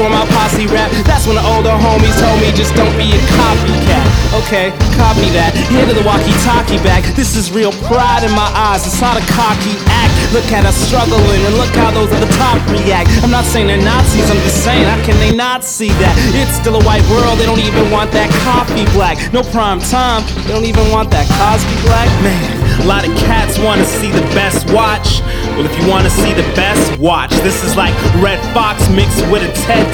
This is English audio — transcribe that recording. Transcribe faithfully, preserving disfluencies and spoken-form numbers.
before my posse rap. That's when the older homies told me just don't be a copycat. Okay, copy that. Here to the walkie-talkie back. This is real pride in my eyes. It's not a cocky act. Look at us struggling and look how those at the top react. I'm not saying they're Nazis, I'm just saying how can they not see that? It's still a white world, they don't even want that coffee black. No prime time, they don't even want that Cosby black. Man, a lot of cats wanna see the best watch. Well, if you wanna see the best, watch. This is like Red Fox mixed with a TED